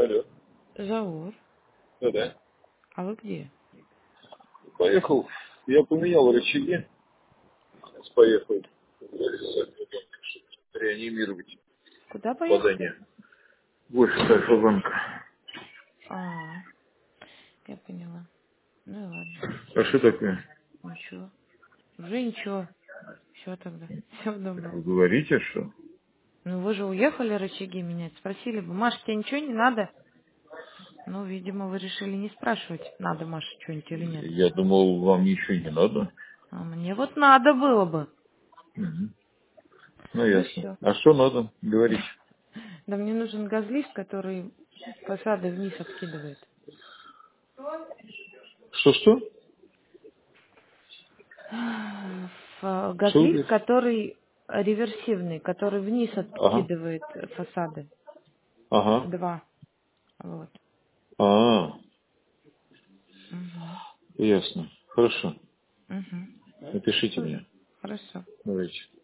Алло. Заур, Да-да. а вы где? Поехал. Я поменял рычаги. Поехал. Реанимировать Куда поехали? попадание. Больше Альфа-банка. А, я поняла. Ну и ладно. А что такое? Ничего. Уже ничего. Все тогда. Всего доброго. Вы говорите, что? Ну вы же уехали рычаги менять. Спросили бы, Маш, тебе ничего не надо? Ну, видимо, вы решили не спрашивать, надо Маше что-нибудь или нет. Я думал, вам ничего не надо. А мне вот надо было бы. Мгм. Ну, Ну ясно. все. А что надо? Говорите. Да мне нужен газлифт, который фасады вниз откидывает. Что-что? Что вы Газлифт, говорите? который реверсивный, который вниз Ага. откидывает фасады. Ага. Два. Вот. А, Угу. ясно. Хорошо. Угу. Напишите мне. Хорошо. Давайте.